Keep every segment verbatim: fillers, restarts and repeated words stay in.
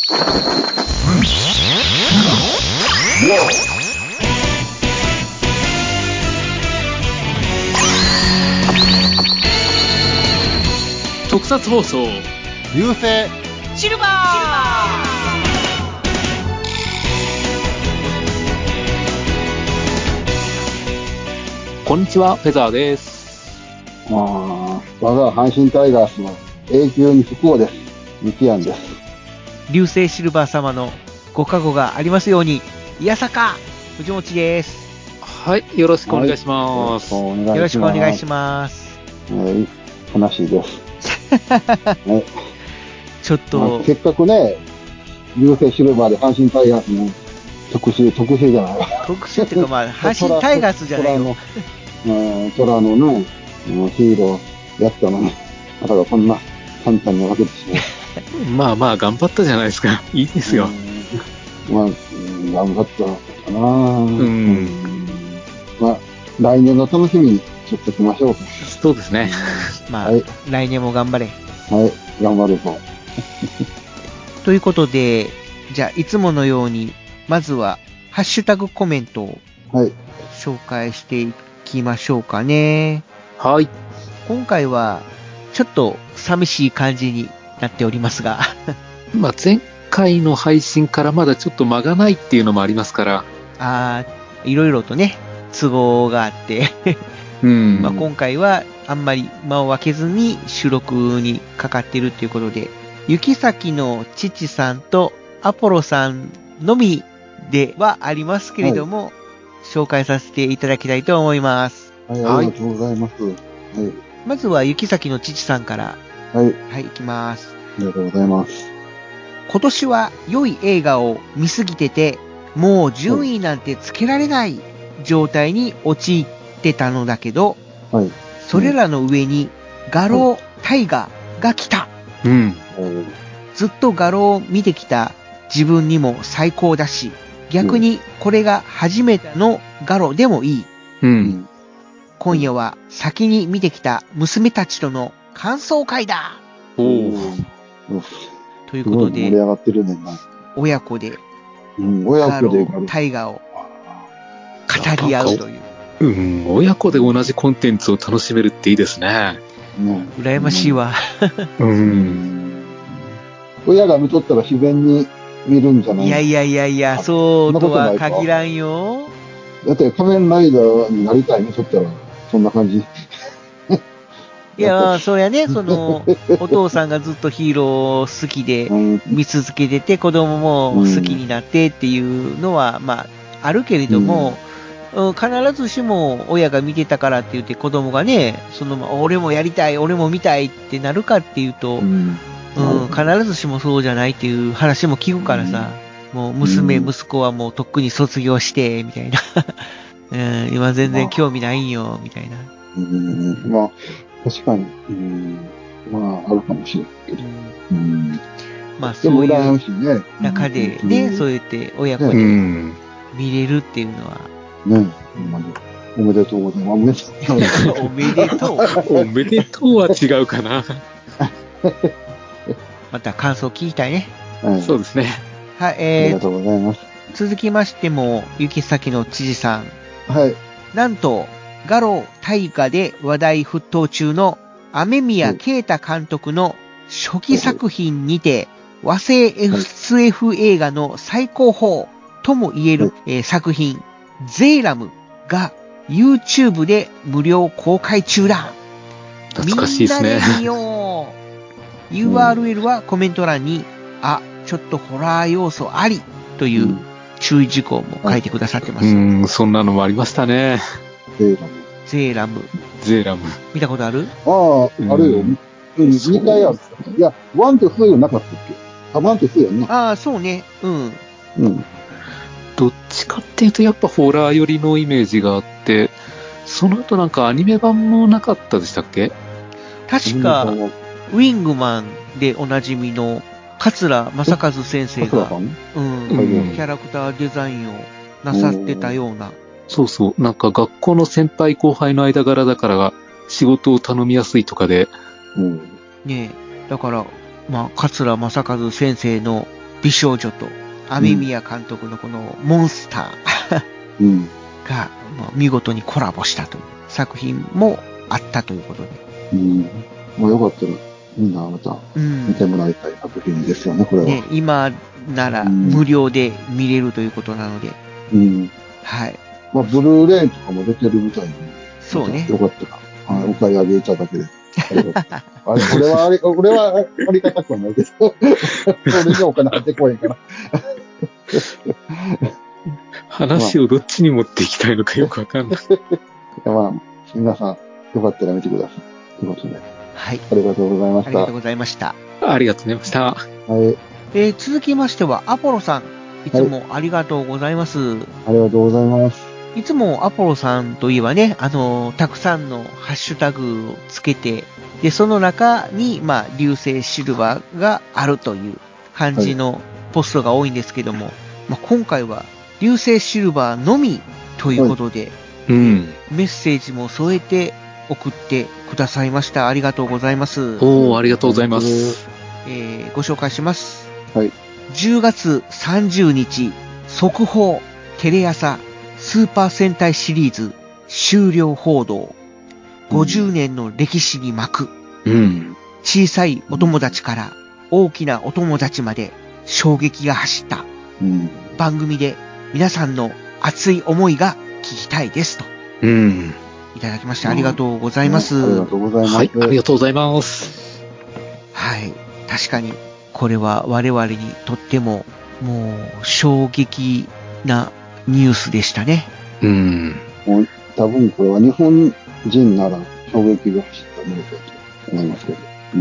特撮放送流星シルバー。 こんにちは、フェザーです。 まあ、我が阪神タイガースの永久に不幸です。ミキアンです。 流星シルバー様のご加護がありますように。いやさか藤持です。 はい、よろしくお願いします。 はい、 よろしくお願いします。 はい、悲しいです。ね、 ちょっと、 まあ、せっかくね、流星シルバーで阪神タイガースの特集、特集じゃないわ。 特集っていうかまあ、阪神タイガースじゃないよ。 トラのね、ヒーローやったのに、だからこんな簡単に分けてしまう。まあまあ、頑張ったじゃないですか。いいですよ。 まあ、頑張ったかな。うん。まあ、来年の楽しみにちょっとしましょうか。 そうですね。 まあ、はい、来年も頑張れ。 はい、頑張るぞ。 ということで、じゃあ、いつものように、まずは、ハッシュタグコメントを紹介していきましょうかね。 はい。 今回は、ちょっと寂しい感じになっておりますが。 まあ、前回の配信からまだちょっと間がないっていうのもありますから。 ああ、いろいろとね、都合があって、 うんまあ今回はあんまり間を空けずに収録にかかっているということで、雪崎の父さんとアポロさんのみではありますけれども、はい、紹介させていただきたいと思います。 はい、ありがとうございます。はい、 まずは雪崎の父さんから。 はい。 はい、いきます。 ありがとうございます。 今年は良い映画を見すぎてて、もう順位なんてつけられない状態に陥ってたのだけど、はい、それらの上に画廊、はい、大河が来た。 うん。 ずっと画廊を見てきた自分にも最高だし、逆にこれが初めての画廊でもいい。 うん。 今夜は先に見てきた娘たちとの感想会だ。 おお。 ということで、 盛り上がってるねんな。 親子で、 うん、親子で画廊、大河を語り合うという。 うん、親子で同じコンテンツを楽しめるっていいですね。 うん、羨ましいわ。 うん。うん、 親が見とったら自然に見るんじゃない？ いやいやいやいや、そうとは限らんよ。 だって仮面ライダーになりたい見とったら、そんな感じ。 いや、そりゃね、その、お父さんがずっとヒーロー好きで見続けてて、子供も好きになってっていうのは、まあ、あるけれども、うん、必ずしも親が見てたからって言って子供がね、その、俺もやりたい、俺も見たいってなるかっていうと、うん、うん、必ずしもそうじゃないっていう話も聞くからさ、もう娘、息子はもうとっくに卒業して、みたいな。うん、今全然興味ないんよ、みたいな。 うん、まあ、確かに、うん、まあ、あるかもしれんけど。うん、 まあ、そういう中でね、 うん、 そうやって親子で見れるっていうのは。 ね、ほんまに。おめでとうございます。 おめでとう。 おめでとうは違うかな。 また感想聞きたいね。 はい、そうですね。 はい、えー、 ありがとうございます。 続きましても、雪崎の知事さん。 はい。 なんと、画廊大河で話題沸騰中の雨宮啓太監督の初期作品にて、和製 エスエフ 映画の最高峰とも言える、えー、作品、ゼーラムが YouTube で無料公開中だ。 懐かしいですね。 みんなで見よう。ユーアールエル はコメント欄に、あ、ちょっとホラー要素ありという注意事項も書いてくださってます。 うん、そんなのもありましたね。 ゼーラム。 ゼーラム。 ゼーラム。 見たことある？ ああ、あるよ。うん、にかいある。いや、ワンとツーなかったっけ？あ、ワンとツーやんな。 ああ、そうね。うん。 うん。 どっちかっていうとやっぱホラー寄りのイメージがあって、その後なんかアニメ版もなかったでしたっけ？ 確か、ウィングマンでおなじみの桂正和先生が、うん、キャラクターデザインをなさってたような。 そうそう。なんか学校の先輩後輩の間柄だから仕事を頼みやすいとかで。 うん、 ねえ。だから、まあ、桂正和先生の美少女と雨宮監督のこのモンスター、うん、が、まあ、見事にコラボしたという作品もあったということで。 うん。まあよかったらみんなまた見てもらいたい作品ですよね、これは。ね、 今なら無料で見れるということなので。 うん。はい。まあ、ブルーレイとかも出てるみたいに。 そうね。 よかったら、はい、お買い上げいただけです。あれ、俺はあれ、俺はありがたくはないけど、俺にお金入ってこいんから。 話をどっちに持っていきたいのかよくわかんない。 まあ、皆さん、よかったら見てください。ということで。 はい。 ありがとうございました。ありがとうございました。 ありがとうございました。はい。 えー、続きましては、アポロさん。いつもありがとうございます。はい、 ありがとうございます。 いつもアポロさんといえばね、あの、たくさんのハッシュタグをつけて、で、その中に、まあ、流星シルバーがあるという感じのポストが多いんですけども、はい、まあ、今回は流星シルバーのみということで、はい、うん、メッセージも添えて送ってくださいました。ありがとうございます。 おー、ありがとうございます。 えー、ご紹介します。 はい。 じゅうがつさんじゅうにち、速報、テレ朝、スーパー戦隊シリーズ、終了報道。ごじゅうねんの歴史に幕。 うん。 小さいお友達から大きなお友達まで衝撃が走った。 うん。 番組で皆さんの熱い思いが聞きたいですと。 うん。 いただきましてありがとうございます。うん、 ありがとうございます。 はい、ありがとうございます。 はい。確かに、これは我々にとっても、もう、衝撃なニュースでしたね。 うん。 もう多分これは日本人なら衝撃が走ったニュースだと思いますけど。うん。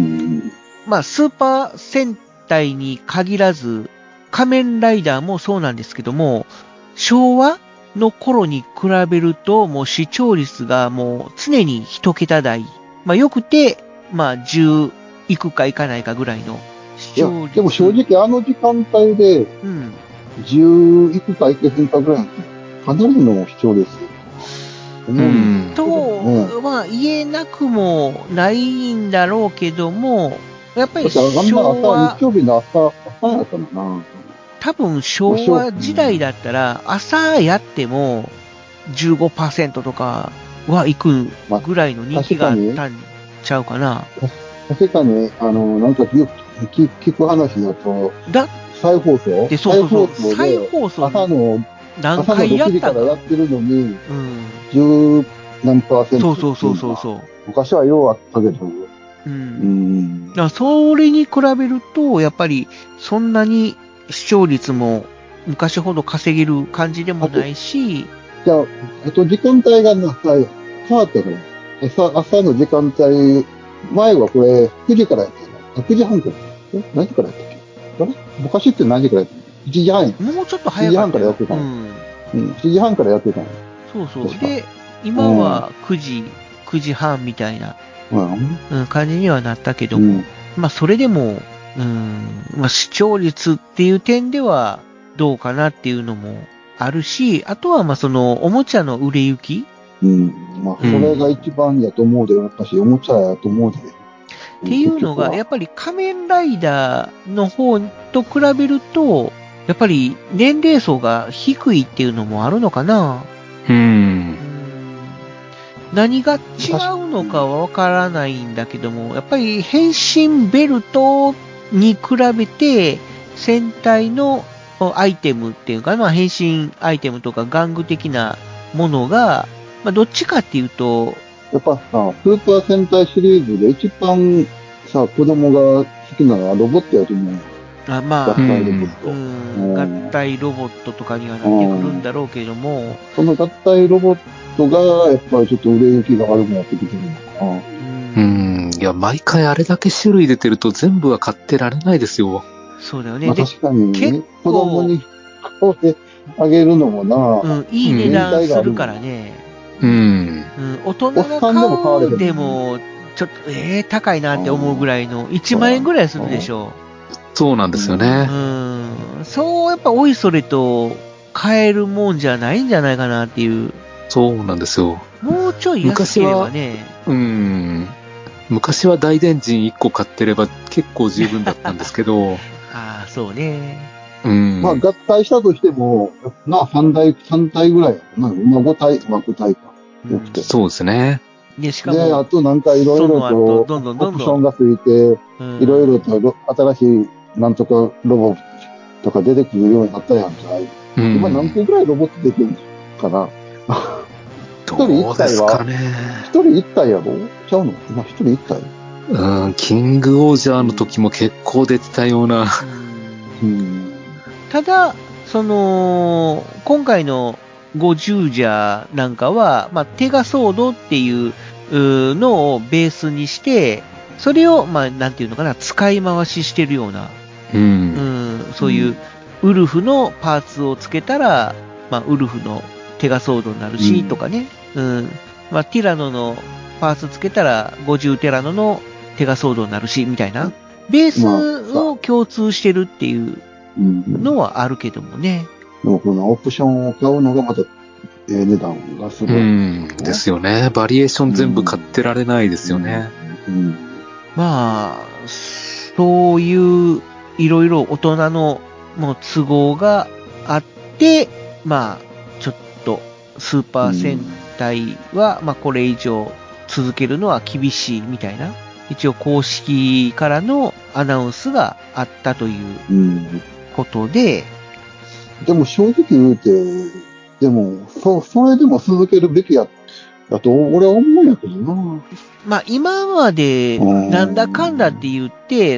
まあ、スーパー戦隊に限らず、仮面ライダーもそうなんですけども、昭和の頃に比べると、もう視聴率がもう常に一桁台。まあ、よくて、まあ、じゅういくかいかないかぐらいの視聴率。 でも正直あの時間帯で、うん。じゅういくかいけへんかぐらいかなりの視聴率。 うん。と、ね、まあ、言えなくもないんだろうけども、やっぱり昭和。 日曜日の朝、朝やったのな。 多分昭和時代だったら、朝やっても じゅうごパーセント とかはいくぐらいの人気があったんちゃうかな。 確かに、あの、なんか聞く話だと、だ再放送で、そうそうそう。再放送。 朝の、 何回やった朝のろくじからやってるのに、うん。じゅう何パーセント。 そうそうそうそう。 昔はようあったけど。 うん。うん。だからそれに比べると、やっぱり、そんなに視聴率も昔ほど稼げる感じでもないし。 じゃあ、あと時間帯がな、変わったから。朝、朝の時間帯、前はこれ、くじからやってた。くじはんから。え何時からやったっけあれ昔って何時からやってた ?いち 時半や。 もうちょっと早いちじはんからやってた。うん。うん。いちじはんからやってた。 そうそう。で、今はくじ、くじはんみたいな、うん、感じにはなったけども、うん、まあそれでも、うん、まあ視聴率っていう点ではどうかなっていうのもあるし、あとはまあそのおもちゃの売れ行き、 うん。まあ、それが一番やと思うで、やっぱし、おもちゃやと思うで。 っていうのが、やっぱり仮面ライダーの方と比べると、やっぱり年齢層が低いっていうのもあるのかな。 うん。 何が違うのかはわからないんだけども、やっぱり変身ベルトに比べて、戦隊のアイテムっていうか、まあ変身アイテムとか玩具的なものが、まあ、どっちかっていうと、 やっぱさ、スーパー戦隊シリーズで一番さ、子供が好きなのはロボットやと思う。 あまあ、合体ロボット、うん。合体ロボットとかにはなってくるんだろうけども。 その合体ロボットが、やっぱりちょっと売れ行きが悪くなってきてるのかな。 うん。いや、毎回あれだけ種類出てると全部は買ってられないですよ。 そうだよね。 まあ、確かにね、子供に買ってあげるのもな、 うん、いい値段するからね。 うん。うん、 大人が買うでも、ちょっと、ええー、高いなって思うぐらいの、いちまんえんぐらいするでしょう。そうなんですよね。 うん。そう、やっぱ、おいそれと、買えるもんじゃないんじゃないかなっていう。 そうなんですよ。 もうちょい安ければね。 うん。昔は大電人いっこ買ってれば結構十分だったんですけど。 ああ、 そうね。 うん。 まあ、合体したとしても、な、さんだい、三体ぐらいやな。今ご体、まあご体か。よくて。 そうですね。 で、しかも、 で、あとなんかいろいろその後と、 どんどんオどんどん、 プションがついて、 うんいろいろとろ新しいなんとかロボとか出てくるようになったやんか。 うん。 今何個ぐらいロボット出てるのかな。一人どうで一体は、 すかね。 一人一体やろちゃうの今一人一体うん、キングオージャーの時も結構出てたような。 うん。 ただ、その、今回のご従者なんかは、まあ、テガソードっていううのをベースにして、それを、まあ、なんていうのかな、使い回ししてるような、 う。 うんん、そういう、ウルフのパーツをつけたら、まあ、ウルフのテガソードになるし、 うんとかね、うん、まあ、ティラノのパーツつけたら、ごじゅうテラノのテガソードになるし、みたいな、ベースを共通してるっていううん。 のはあるけどもね。 でもこのオプションを買うのがまた、ええ値段がすうごい。 ん。ですよね。バリエーション全部買ってられないですよね。 うん。 まあ、そういういろいろ大人のもう都合があって、まあ、ちょっとスーパー戦隊は、まあこれ以上続けるのは厳しいみたいな、一応公式からのアナウンスがあったといううん。 ことで、 でも正直言うて、でも、そ、それでも続けるべきや、だと俺は思うんやけどな。 まあ今までなんだかんだって言って、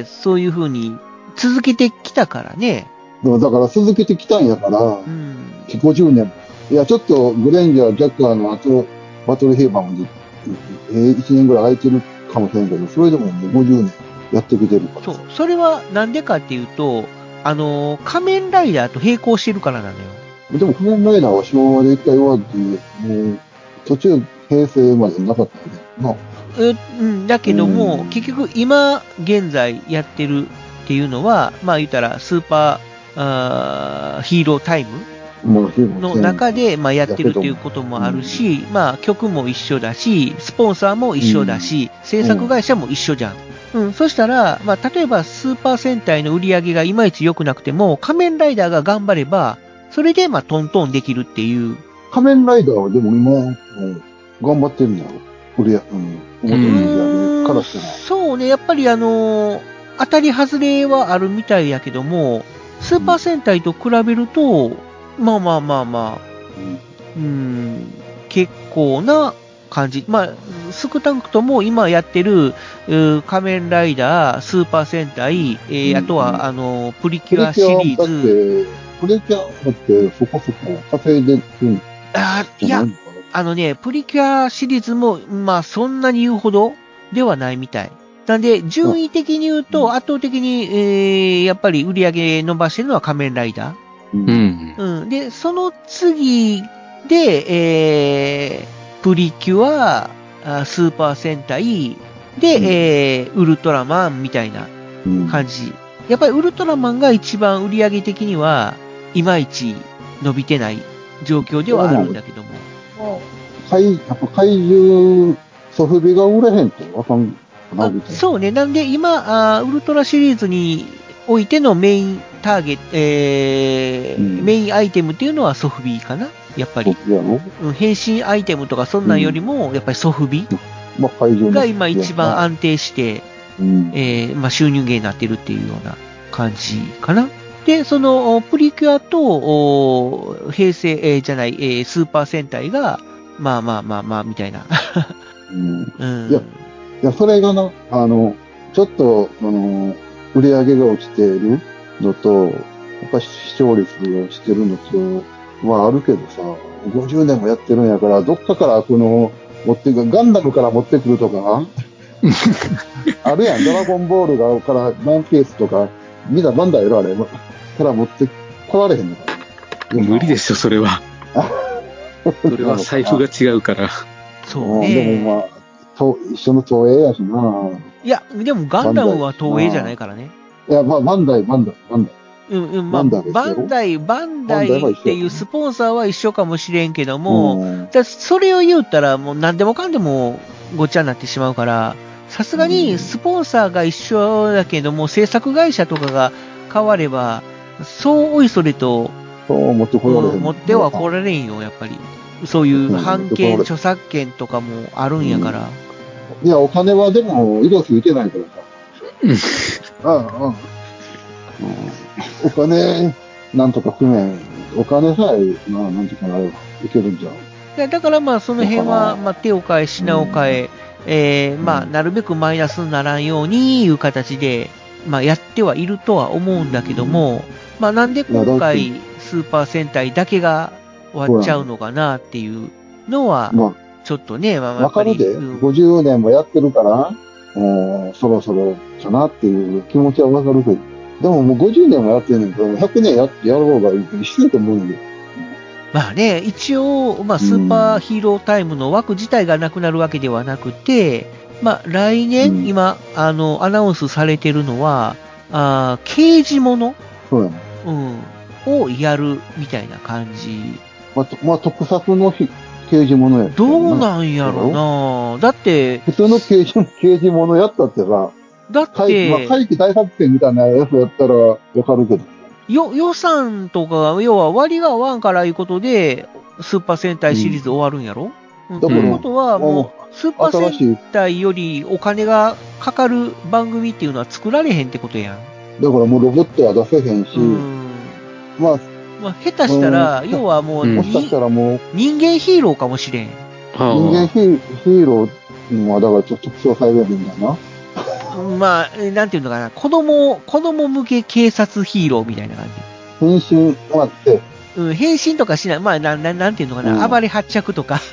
そういうふうに続けてきたからね。 でもだから続けてきたんやから、 うん。 ごじゅうねんも。いや、ちょっとグレンジャー、ジャッカーの後、バトルヘイバーまで、えー、いちねんぐらい空いてるかもしれんけど、それでももうごじゅうねんやってきてるから。 そう。それはなんでかっていうと、あのー、仮面ライダーと並行してるからなのよ。 でも仮面ライダーは昭和で一回終わって、もう途中平成までなかったよね。まあ、 えうん、だけども、 うん結局今現在やってるっていうのは、まあ言ったらスーパー、あーヒーロータイムもうヒーローの中で、まあ、やってるっていうやこともあるし、まあ、曲も一緒だし、スポンサーも一緒だし、制作会社も一緒じゃん。うん、そしたら、まあ、例えばスーパー戦隊の売り上げがいまいち良くなくても、仮面ライダーが頑張れば、それで、まあ、トントンできるっていう。 仮面ライダーはでも今、もう頑張ってるんだよ。売りや、うん、表の売り上げからしたら。 そうね、やっぱりあのー当たり外れはあるみたいやけども、スーパー戦隊と比べると、まあまあまあまあ、 うんうん、結構な感じ。まあ、少なくとも今やってる、う仮面ライダー、スーパー戦隊、えーうんあとは、あの、プリプキュアシリーズ。 プリキュアだってそこそこ稼いでるんあいやじゃない、のかあのね、プリキュアシリーズも、まあ、そんなに言うほどではないみたい。なんで、順位的に言うと、 うん圧倒的に、えーやっぱり売り上げ伸ばしてるのは仮面ライダー。 な。 ううん。 ん。 うん。で、その次で、えー、プリキュア、あスーパー戦隊、で、 うんえー、ウルトラマンみたいなうん感じ。やっぱりウルトラマンが一番売り上げ的には、いまいち伸びてない状況ではあるんだけども。 怪、やっぱ怪獣、ソフビが売れへんとわかんなあみたいな。 そうね。なんで今あ、ウルトラシリーズにおいてのメインターゲット、えーうんメインアイテムっていうのはソフビかなやっぱり。 そうやろうん変身アイテムとかそんなんよりも、やっぱりソフビまあ怪獣のが今一番安定して、 うん。 えーまあ、収入源になってるっていうような感じかな。で、そのおプリキュアとお平成、えーじゃない、えースーパー戦隊が、まあまあまあまあ、みたいな。 うん。 うん、 いやいや、それがな、あの、ちょっと、その、売り上げが落ちているのと、やっぱ視聴率が落ちてるのと、はあるけどさ、ごじゅうねんもやってるんやから、どっかからこの、持ってくる、ガンダムから持ってくるとか、あるやん、ドラゴンボールがから、ワンピースとか、みんなバンダイやろ、あれ。から持ってこられへんのかな。 無理でしょ、それは。それは財布が違うから。 そううんでもまね。 あ、と一緒の東映やしな。 いや、でもガンダムは東映じゃないからね。 いや、まあ、バンダイ、バンダイ、バンダイ。 うんうん、まあ、 バンダイですバよンダイ、バンダイっていうスポンサーは一緒かもしれんけども、 うんだそれを言うたらもう何でもかんでもごっちゃになってしまうから、さすがにスポンサーが一緒だけども、制作会社とかが変われば、そうおいそれと、 そう持ってこられへん。 持ってはこられんよ、やっぱり。そういう版権、著作権とかもあるんやから。 うん、いや、お金はでも、色ついてないからさ。うんうん。お金、なんとか不明、お金さえ、まあ、なんとかなればいけるんじゃん。 いや、だからまあ、その辺は、まあ、手を変え、品を変え、うん、えー、まあ、なるべくマイナスにならんようにいう形で、まあ、やってはいるとは思うんだけども、うん、まあ、なんで今回、スーパー戦隊だけが終わっちゃうのかなっていうのは、ちょっとね、まあ、 わかるで、うん、ごじゅうねんもやってるから、もう、そろそろかなっていう気持ちはわかるけど、でももうごじゅうねんもやってんねんから、ひゃくねんやってやる方がいいしてると思うんだよ。 まあね、一応、まあ、スーパーヒーロータイムの枠自体がなくなるわけではなくて、まあ、来年、うん、今、あの、アナウンスされてるのは、あ刑事もの、 そうやね、 うん、をやるみたいな感じ。 まあ、まあ、特撮の刑事ものやったどうなんやろな。だって、 普通の刑事、刑事ものやったってさ、 だって、 まあ、怪奇大作戦みたいなやつやったらわかるけど。 よ、予算とか、要は割が合わんからいうことで、スーパー戦隊シリーズ終わるんやろ、うん、ということは、もう、スーパー戦隊よりお金がかかる番組っていうのは作られへんってことやん。 だからもうロボットは出せへんし、まあ、 まあ、下手したら、要はもう、 もしかしたらもう、 人間ヒーローかもしれん。 人間ヒーローは、だからちょっと特徴されるんだな。 まあ、なんていうのかな、子供、子供向け警察ヒーローみたいな感じ。 変身もあって。 うん、変身とかしない。まあ、な、ななんていうのかな、うん、暴れ発着とか。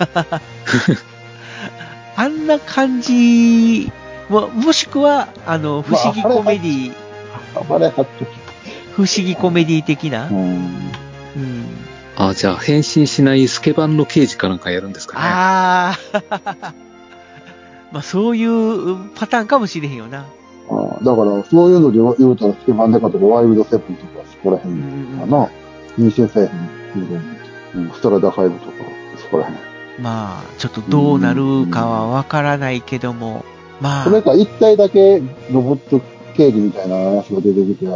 あんな感じ、も、もしくは、あの、不思議コメディ。 暴れ発着。 不思議コメディ的な。うん。 うん、あ、じゃあ、変身しないスケバンの刑事かなんかやるんですかね。 ああ。まあ、そういうパターンかもしれへんよな。 ああ、だから、そういうので言うたら、スケバンデカとか、ワイルドセブンとか、そこら辺かな。妊娠せえへん。うん、ストラダファイブとか、そこら辺。 まあ、ちょっとどうなるかはわからないけども、まあ。 それか、一体だけロボット刑事みたいなやつが出てきて、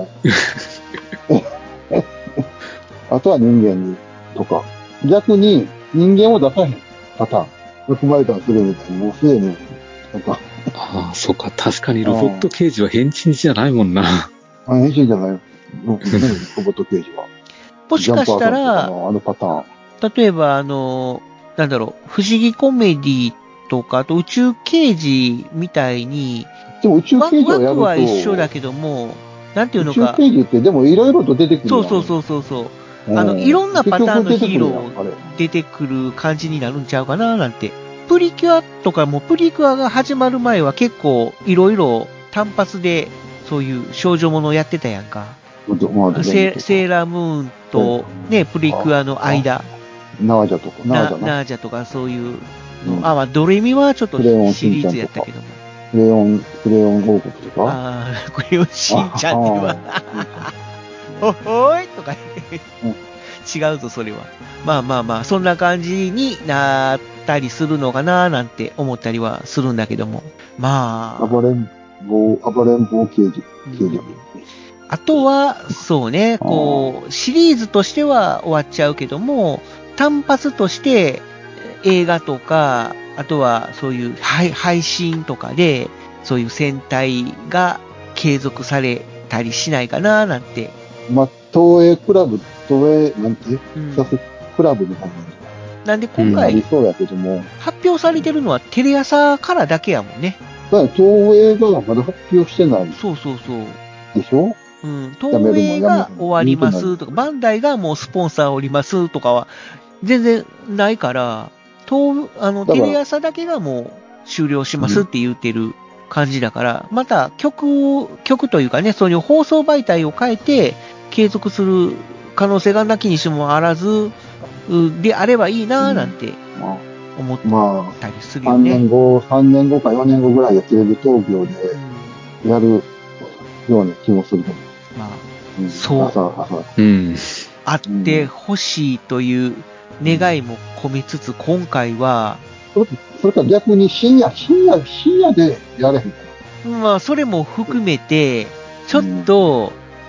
あとは人間に、とか。逆に、人間を出さへんパターン。含まれたりするみたいに、もうすでに、なんか。 ああ、そうか。確かにロボット刑事は変身じゃないもんな。 あ、変身じゃないよ。ロボット刑事は。 もしかしたら、 あのパターン。 例えば、あの、なんだろう、不思議コメディとか、あと宇宙刑事みたいに、 でも宇宙刑事をやると、 枠は一緒だけども、なんていうのか。 宇宙刑事ってでもいろいろと出てくる。 そうそうそうそうそう。あの、いろんなパターンのヒーロー出てくる感じになるんちゃうかな、なんて。プリキュアとかも、プリキュアが始まる前は結構いろいろ単発で、そういう少女ものやってたやんか。セ, セーラームーンとね、プリキュアの間。 ナージャとか、 ナージャナージャとかそういうの。うん、あ、まあ、ドレミはちょっとシリーズやったけども。 クレヨン、クレヨン王国とか。 ああ、クレヨンしんちゃんでは。ほほーいとか言って。うん、違うぞ、それは。まあまあまあ、そんな感じになったりするのかななんて思ったりはするんだけども。まあ。 暴れん坊、暴れん坊刑事。刑事。 あとは、そうね、こう、シリーズとしては終わっちゃうけども、単発として映画とか、あとはそういう配信とかで、そういう戦隊が継続されたりしないかななんて。 まあ、東映クラブ、東映、なんて、うん、クラブみたいな。 なんで今回、 うん、そうやけども発表されてるのはテレ朝からだけやもんね。 だから東映がまだ発表してない。 そうそうそう。 でしょ？ うん。東映が終わりますとか、バンダイがもうスポンサーおりますとかは、全然ないから、東、あの、テレ朝だけがもう終了しますって言ってる感じだから、うん、また曲、曲というかね、そういう放送媒体を変えて継続する可能性がなきにしもあらず、であればいいなぁなんて思ったりするよね。 まあ、さんねんご、さんねんごかよねんごぐらいでテレビ東京でやるような気もするけど。 まあ、うん、そう。朝朝うん。あってほしいという願いも込めつつ、今回は、 それ、それから逆に深夜、深夜、深夜でやれへんかな。まあ、それも含めて、ちょっと、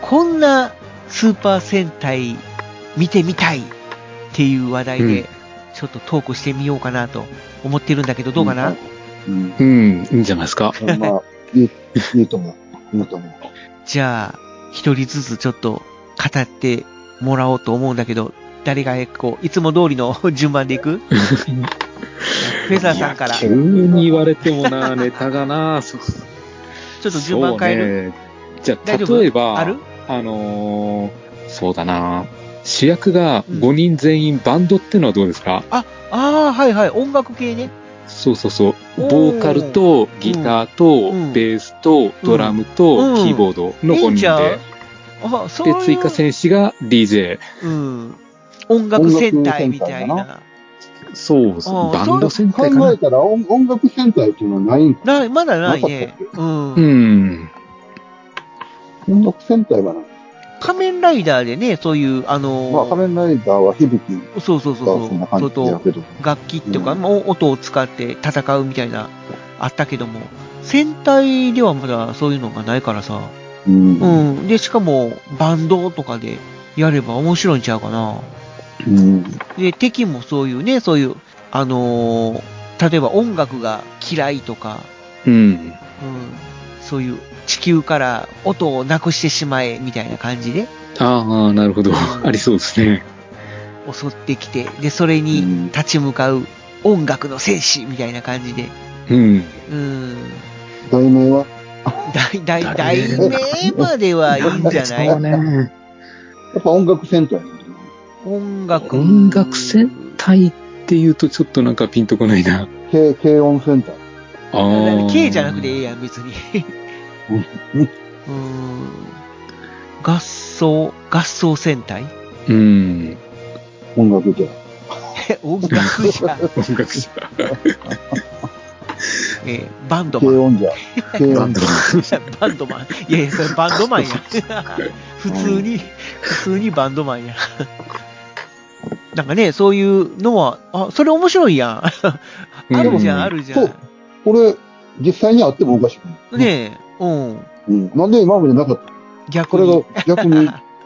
こんなスーパー戦隊見てみたいっていう話題で、 うんちょっとトークしてみようかなと思ってるんだけど、どうかな、 うん。 うん、いいんじゃないですか。 まあ、いい、いいと思う。いいと思う。 じゃあ、一人ずつちょっと語ってもらおうと思うんだけど、誰がこう、いつも通りの順番でいくフェザーさんから。ち急に言われてもな、ネタがな、そう。 ょっと順番変える、 そうね。じゃあ、 大丈夫例えば、 あるあのーそうだな。主役がうんごにん全員バンドってのはどうですか？ あ、ああ、はいはい、音楽系ね。 そうそうそう。 おーボーカルとギターとうんベースとドラムうんとキーボードのごにんいいんちゃうで。 あ、そうで、 いう。 追加戦士が ディージェー。 うん。音楽戦隊みたいな。 そうそう。 あーバンド戦隊かな。 考えたら音音楽戦隊っていうのはないんか。 なまだないなかねったっ。けうん。 うん。 音楽戦隊はない。 仮面ライダーでね、そういう、あのーまあ、仮面ライダーは響きそうそうそうそう。 がそんな感じやけど。 楽器っていうか、 うんまあ音を使って戦うみたいな、あったけども、戦隊ではまだそういうのがないからさ。 うん。 うん。で、しかも、バンドとかでやれば面白いんちゃうかな。 うん。 で、敵もそういうね、そういう、あのー例えば音楽が嫌いとか、 うん。 うん、そういう地球から音をなくしてしまえみたいな感じでああ、なるほど。 んありそうですね。 襲ってきて、で、それに立ち向かう音楽の戦士みたいな感じで、 うん。 うん、 題名は大、大、題名まではいいんじゃないそうね。 やっぱ音楽戦隊なんだよね。 音楽。 音楽戦隊って言うとちょっとなんかピンとこないな。 軽、軽音戦隊。 ああ。 K じゃなくてええやん、別に。 うんうん。合奏、合奏戦隊うん。 音楽じゃ。 音楽じゃ。 音楽者。 えーバンドマン。 軽音じゃ。軽音バンド。 バンドマン。いやいや、それバンドマンや。普通に、普通にバンドマンや。なんかね、そういうのは、あ、それ面白いやん。あるじゃん、 うんあるじゃんそう。これ、実際にあってもおかしくない。 ねえ、うん。 うん。なんで今までなかった逆に。 これが逆に、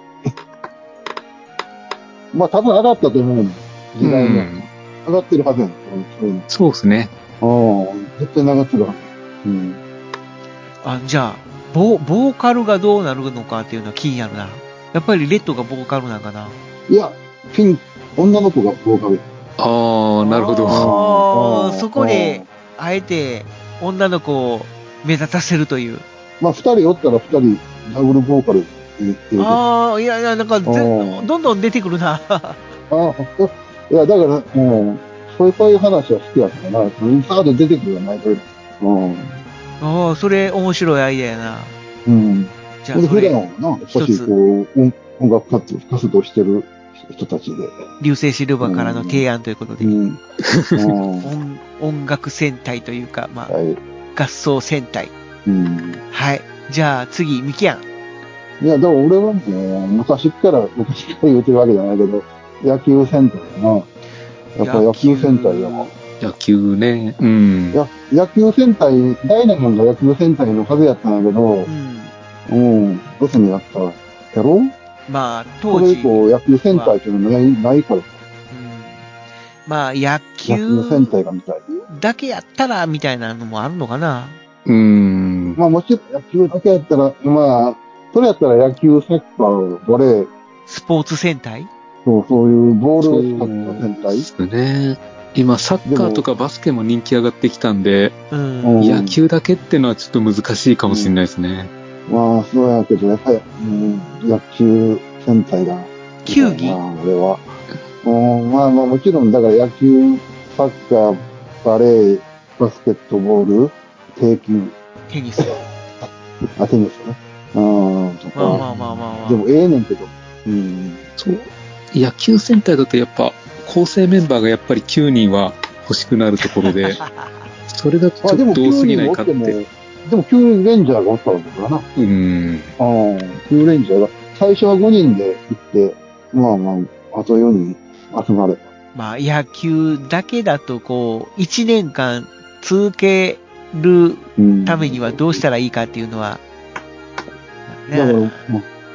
まあ多分上がったと思うの。時代には。 うん上がってるはずやん。そういうの。 そうですね。 ああ、絶対上がってるはず。うん。 あ、じゃあ、ボ、ボーカルがどうなるのかっていうのは気になるな。やっぱりレッドがボーカルなんかな。 いや、ピン、女の子がボーカル。 ああ、なるほど。 あーあーそこで、あえて、女の子を目立たせるという。 まあ二人おったら二人ダブルボーカルって言ってるけど。あああ、いやいや、なんかぜ、 ーどんどん出てくるな。 あ、いや、だから、うん。そういう、そういう話は好きやったな。うんサード出てくるよないけど。うん。 ああ、それ面白いアイデアやな。 うん。 じゃあ、それで普段、はな、やっぱし一つこう、音音楽活動活動してる人たちで。 流星シルバーからの提案ということで、 うん。うん。 音音楽戦隊というか、まあ、 はい。 合奏戦隊。 うん。 はい。じゃあ、次、ミキヤン。 いや、でも俺はもう、昔から、昔から言うてるわけじゃないけど、野球戦隊やな。やっぱ野球戦隊やわ。 野球ね。うん。 や、野球戦隊、ダイナモンが野球戦隊のはずやったんやけどう、ん。 うん、ロスになったやろまあ、 そ当時、 れ以降、野球戦隊っていうのない、ないから、 うん、まあ、野野球球戦隊が見たい。 だけやったら、みたいなのもあるのかな。 うん。 まあもちろん野球だけやったら、まあ、それやったら野球、サッカー、バレー、 スポーツ戦隊そう、そういうボールそうを使った戦隊ですね。今、サッカーとかバスケも人気上がってきたんで、 うん。 うん野球だけってのはちょっと難しいかもしれないですね。 まあ、そうやけど、やっぱり、うん、野球戦隊だ。 球技まあ、俺は。うん、まあまあ、もちろん、だから野球、サッカー、バレー、バスケットボール、定球、 テニス。 あ、テニスね。うん、とか。 まあまあまあまあまあ。 でも、ええねんけど。うん。 そう。野球戦隊だとやっぱ、構成メンバーがやっぱりきゅうにんは欲しくなるところで、それだとまあ、でも、 ちょっと多すきゅうにぎなんいかって。 おっても、でも、きゅうレンジャーがおったわけだからな。 うん。 うん、きゅうレンジャーが、最初はごにんで行って、まあまあ、あとよにん集まれ。 まあ、野球だけだと、こう、いちねんかん続けるうん。 ためにはどうしたらいいかっていうのは、 だから、 ねまあ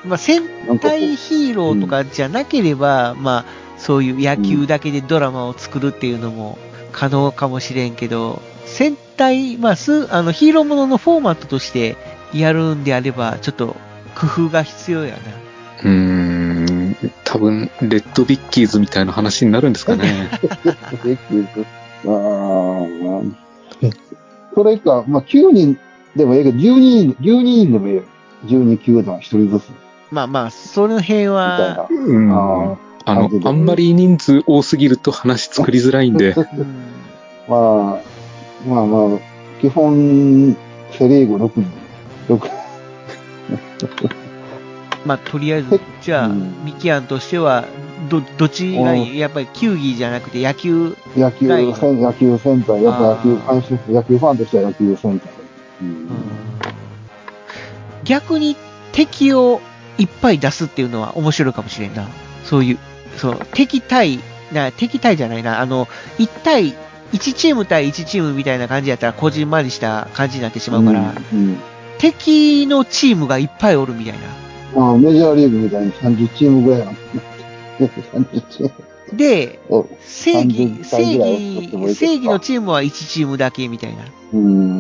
まあ、戦隊ヒーローとかじゃなければ、うん、まあ、そういう野球だけでドラマを作るっていうのも可能かもしれんけど、戦隊、まあ、す、あの、ヒーローもののフォーマットとしてやるんであれば、ちょっと工夫が必要やな。 うーん、多分、レッドビッキーズみたいな話になるんですかね。 レッドビッキーズ。ああ、それか、まあ、きゅうにんでもええけど、じゅうににん、じゅうににんでもええよ。じゅうに球団ひとりずつ。 まあまあ、その辺は、 みたいな。うん。ああの、あんまり人数多すぎると話作りづらいんで。うん、 まあ、まあまあ、基本、セリーグろくにん。ろくまあ、とりあえず、じゃあ、うん、ミキアンとしては、ど、どっちがいい？やっぱり球技じゃなくて野球野球、野球センター。やっぱ野球、野球ファンとしては野球センター。うんうん、 逆に敵をいっぱい出すっていうのは面白いかもしれんな。そういう、そう、敵対、な、敵対じゃないな、あの、いち対、いちチーム対いちチームみたいな感じやったら、こじんまりした感じになってしまうから、うんうん、敵のチームがいっぱいおるみたいな。 まあ、メジャーリーグみたいにさんじゅうチームぐらいな。 で、正義、正義、正義のチームはいちチームだけみたいな。 うん。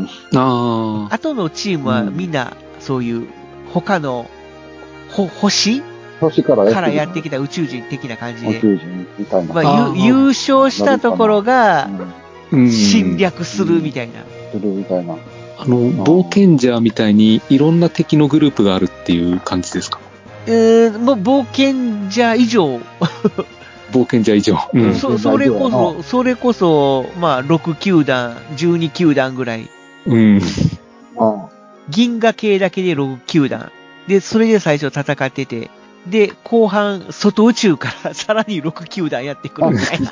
ああ。後のチームはみんな、そういう、他の、ほ、星星からからやってきた宇宙人的な感じで。 宇宙人みたいな。 まあ、優勝したところが、侵略するみたいな。 するみたいな。 あの、冒険者みたいにいろんな敵のグループがあるっていう感じですか？ えー、もう冒険者以上。 冒険者以上。 うん、そ, それこそ、それこそ、まあ、ろく球団、じゅうに球団ぐらい。 うん。 銀河系だけでろく球団。で、それで最初戦ってて、で、後半、外宇宙からさらにろく球団やってくるみたいな。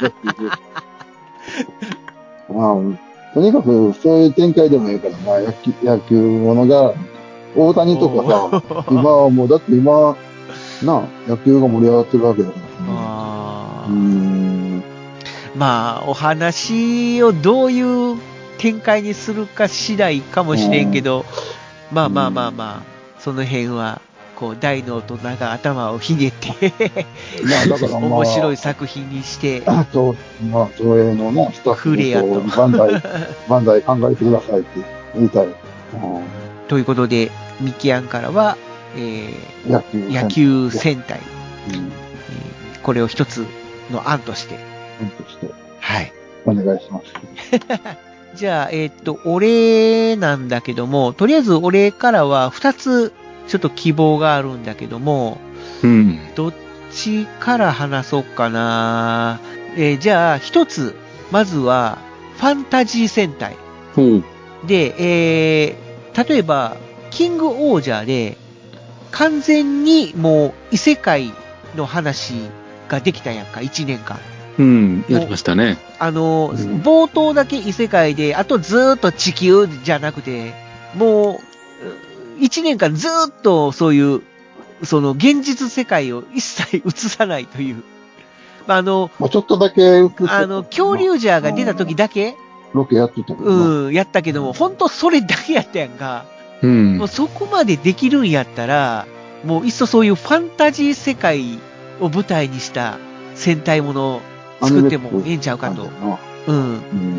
まあ、とにかく、そういう展開でもいいから、まあ、野球、野球ものが、大谷とかさ、今はもう、だって今、なあ、野球が盛り上がってるわけだから、ね。 あうーんまあ、お話をどういう展開にするか次第かもしれんけど、まあまあまあまあ、その辺は、こう、大の大人が頭をひねってまあ、だから、まあ、面白い作品にして、 そう、まあ、上映のね、スタッフとバンダイ、バンダイ考えてくださいって言いたい。うん、 ということで、ミキアンからは、えー、野球野球戦隊、うんえー、これを一つの案として。 案として。 はい。 お願いします。 じゃあ、えー、っと、お礼なんだけども、とりあえずお礼からは二つちょっと希望があるんだけども、 うん、 どっちから話そうかな。えー、じゃあ、一つ、まずは、ファンタジー戦隊。 うん、 で、えー、例えば、キングオージャーで、完全にもう異世界の話ができたやんか、一年間。 うん、やりましたね。 あの、うん、冒頭だけ異世界で、あとずーっと地球じゃなくて、もう、一年間ずーっとそういう、その現実世界を一切映さないという。まあ、あの、 まあ、ちょっとだけ映てあの、恐竜ジャーが出た時だけ、 ロケやってたけど。 うん、やったけども、ほんとそれだけやったやんか。 うん。 もうそこまでできるんやったら、もういっそそういうファンタジー世界を舞台にした戦隊ものを作ってもええんちゃうかと。うん。うん、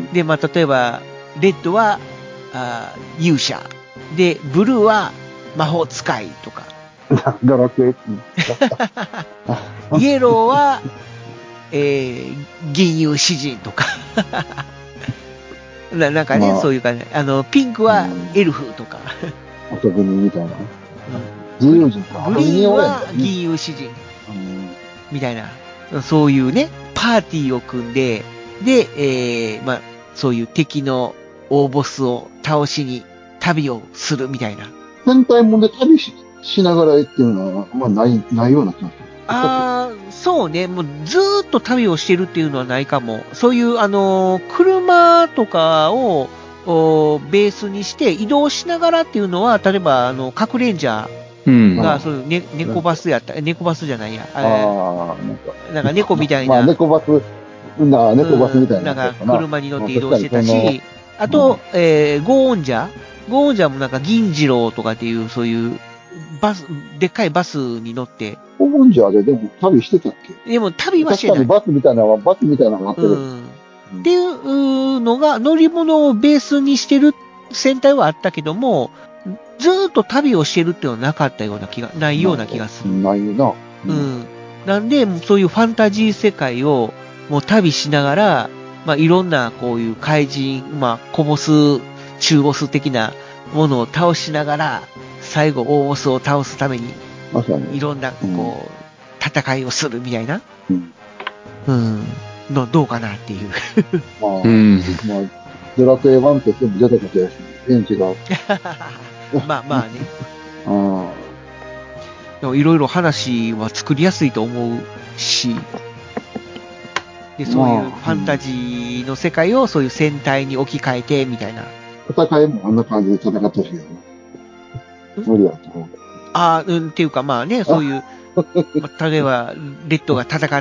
で、まあ、例えば、レッドは、あ勇者。で、ブルーは魔法使いとか。 ドラクエ。 イエローは、えー、銀融詩人とか。な, なんかね、まあ、そういう感じ。あの、ピンクはエルフとか。 遊び人みたいな。自由人か。 グリーンは銀融詩人。みたいな。そういうね、パーティーを組んで、で、えー、まあ、そういう敵の大ボスを倒しに旅をするみたいな。 戦隊もんで旅 し, しながらっていうのは、まあ、ない、ないような気がする。 ああ、そうね。もうずーっと旅をしてるっていうのはないかも。そういう、あのー、車とかをベースにして移動しながらっていうのは、例えば、あの、核レンジャーが、そういう、ね、猫バスやった、猫バスじゃないや。 ああ、なんか。 なんか猫みたいな。 まあ、猫バス、な猫バスみたいな。 なんか、車に乗って移動してたし、あと、えー、ゴーンジャーゴーンジャーもなんか銀次郎とかっていう、そういう、 バス、でっかいバスに乗って。 黄金寺あれでも旅してたっけ？ でも旅はしてない。 確かにバスみたいなのは、バスみたいなのがあってる。 うん。っていうのが、乗り物をベースにしてる船体はあったけども、ずーっと旅をしてるっていうのはなかったような気が、ないような気がする。 ないな。 うん。なんで、そういうファンタジー世界をもう旅しながら、まあいろんなこういう怪人、まあ小ボス、中ボス的なものを倒しながら、最後大ボスを倒すために、 まさに。 いろんなこう、うん、戦いをするみたいな。 うん。 うんのどうかなっていう。 まあ、うん、まあ、ドラクエワンとしても出たことやし、縁違う。 まあまあね。 あでもいろいろ話は作りやすいと思うし、で、そういうファンタジーの世界をそういう戦隊に置き換えてみたいな。 戦いもあんな感じで戦ってほしいよね。無理やと思う。 ああ、うんっていうかまあね、そういう、まあ、例えば、レッドが戦って、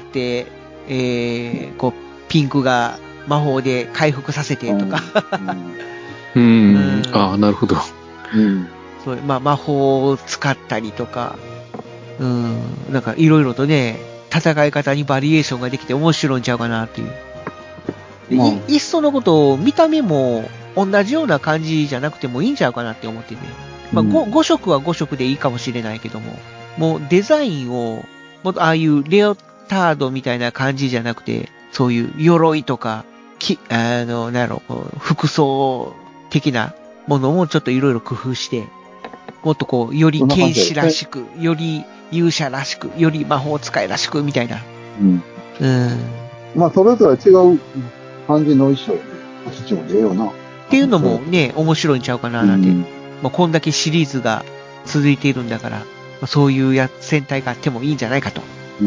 えー、こう、ピンクが魔法で回復させてとか。 うん。うん、ああ、なるほど。 うん。そう、まあ、魔法を使ったりとか、うん、なんかいろいろとね、戦い方にバリエーションができて面白いんちゃうかなっていう。で、まあ、い, いっそのことを見た目も同じような感じじゃなくてもいいんちゃうかなって思ってて。まあ、ご, ご色はご色でいいかもしれないけども、もうデザインを、もっとああいうレオタードみたいな感じじゃなくて、そういう鎧とか、き、あの、なんやろ、服装的なものもちょっといろいろ工夫して、もっとこう、より剣士らしく、より勇者らしく、より魔法使いらしく、みたいな。 うん。うん。まあ、それぞれ違う感じの衣装で、コスチュームでええよな。 っていうのもね、面白いんちゃうかな、なんて。うん、まあ、こんだけシリーズが続いているんだから、まあ、そういうや戦隊があってもいいんじゃないかと。うん。